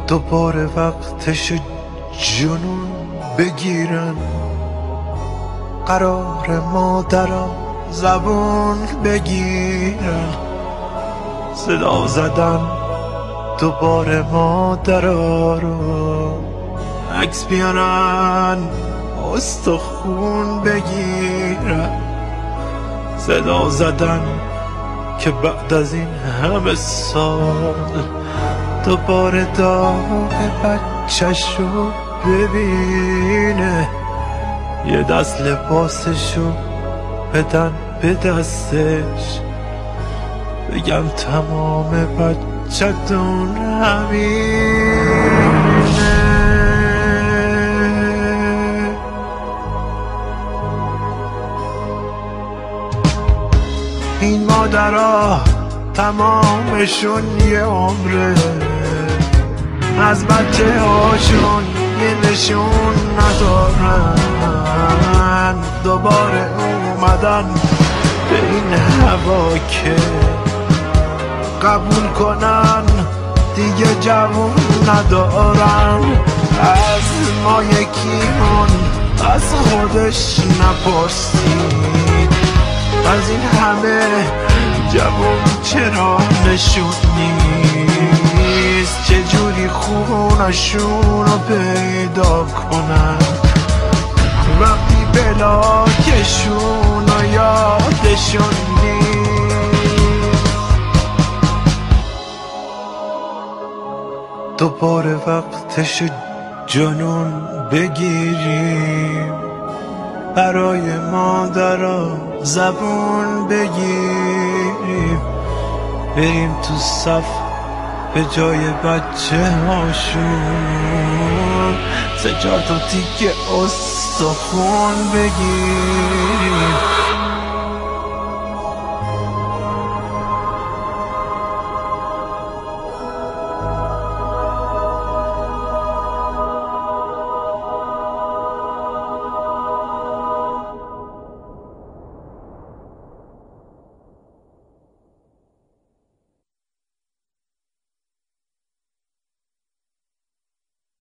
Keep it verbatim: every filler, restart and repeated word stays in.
دوباره وقتش جنون بگیرن، قرار مادرم زبون بگیرن، صدا زدن دوباره مادرها رو، عکس بیارن استخون بگیرن، صدا زدن که بعد از این همه سال دوباره داغ بچه‌شو ببینه، یه دست لباسشو بدن به دستش، بگم تمام بچه‌تون همینه. این مادرها تمامشون یه عمره، از بچه هاشون یه نشون ندارن، دوباره اومدن به این هوا که قبول کنن دیگه جوون ندارن. از ما یکیمون از خودش نپرسید، از این همه جوون چرا نشون نیست، چجوری خونشون رو پیدا کنن وقتی بلاکشون رو یادشون نیست. دوباره وقتش جنون بگیریم، برای مادرها زبون بگیریم، بریم تو صف به جای بچه هاشون سجاد و تیکه استخون بگیریم.